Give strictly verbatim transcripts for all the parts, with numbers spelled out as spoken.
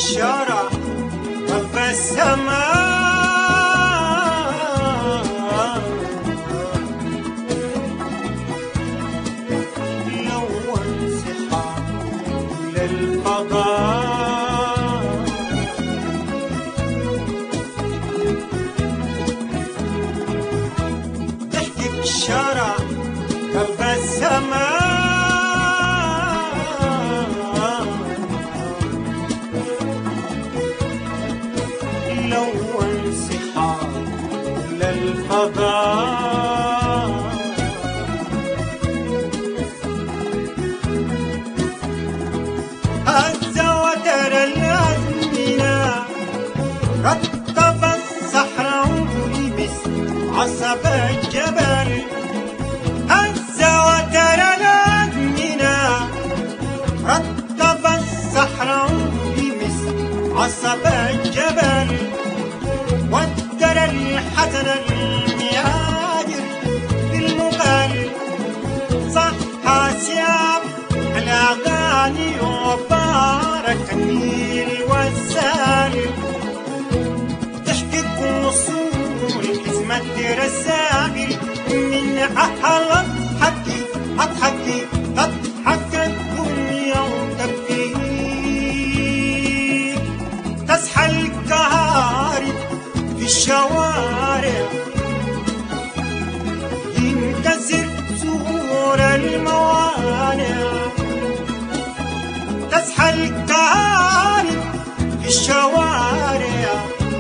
الشارع طف السماء لون سحاب للفضاء تحكي بالشارع طف السماء لون سحاب للفضاء هز ودر الأزمنة رطب الصحراء ولبس عصب الجبل هز ودر الأزمنة رطب الصحراء ولبس عصب الجبل ودر الحسن المهاجر في المغال صح سياب الأغاني وبارك النيل والسال تحكي وصول كزمة رسائل من أحلى تحكي أضحكي تضحك الدنيا وتبكيك تصحى الكهارب في الشوارع ينكسر سور الموانع تصحى الكهارب في الشوارع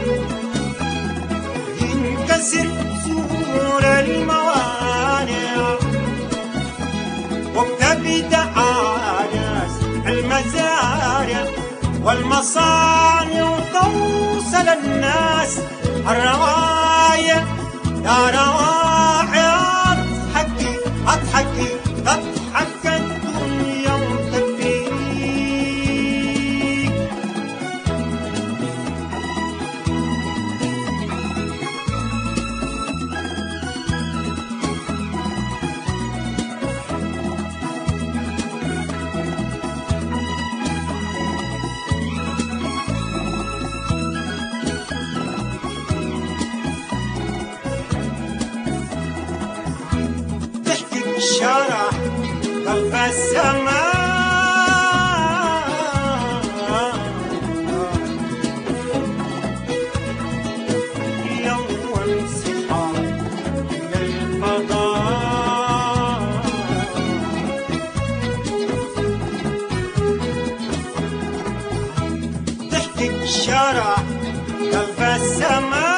ينكسر سور الموانع وبتبدأ ناس المزارع والمصانع وتوصل الناس الرواية يا رواعي اضحكي اضحكي تضحك الدنيا وتبكيك الشارع طف السماء لون سحاب للفضاء تحكي بالشارع طف السماء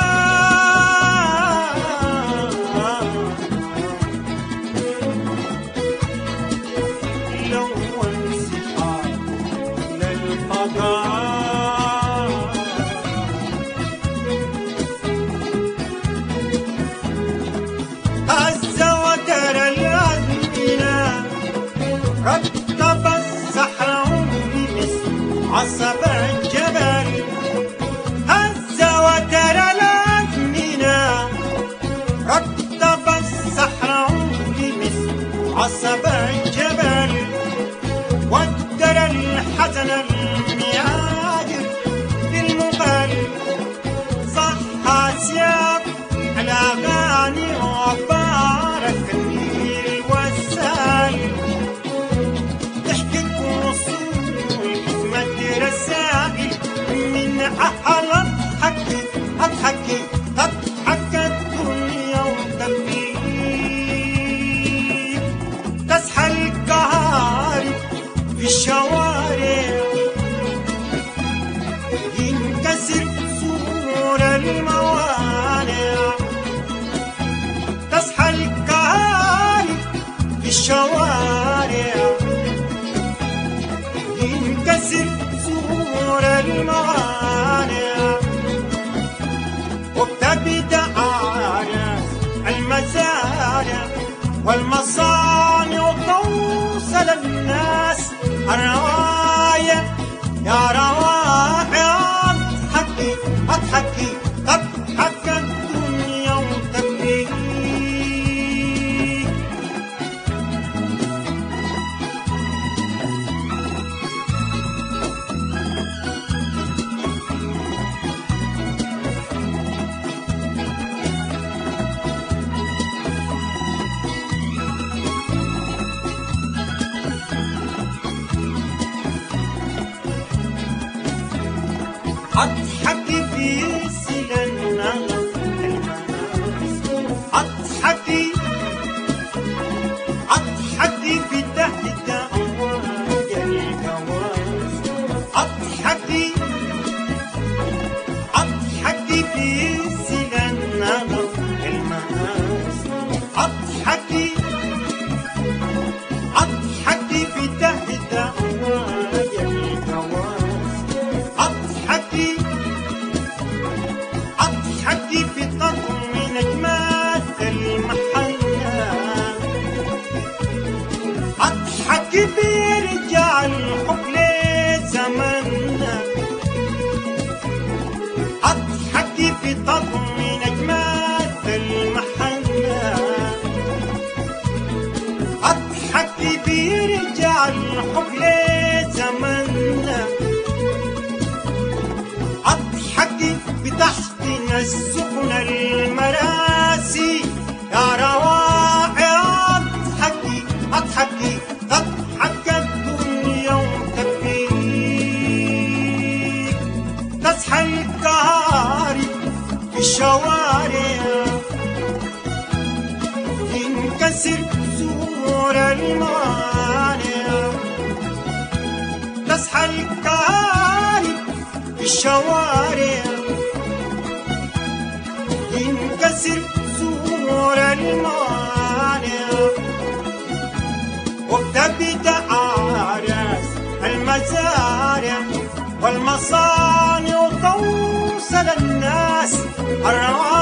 هز ودر الأزمنة رطب الصحراء ولبس عصب الجبل هز ودر الأزمنة رطب الصحراء ولبس عصب الجبل ودر الحسن المهاجر في المغال صح سياب الأغاني وبارك النيل والسال تحكي وصول كزمة رسائل الحب لزمنا اضحكي بتحتنا السفن المراسي يا رواعي اضحكي اضحكي تضحك الدنيا وتبكيك تصحى الكهاري في الشوارع تنكسر سور الموانع تصحى الكهاري في الشوارع تنكسر سور الموانع وبتبدأ عرس المزارع والمصانع وتوصل الناس الروائع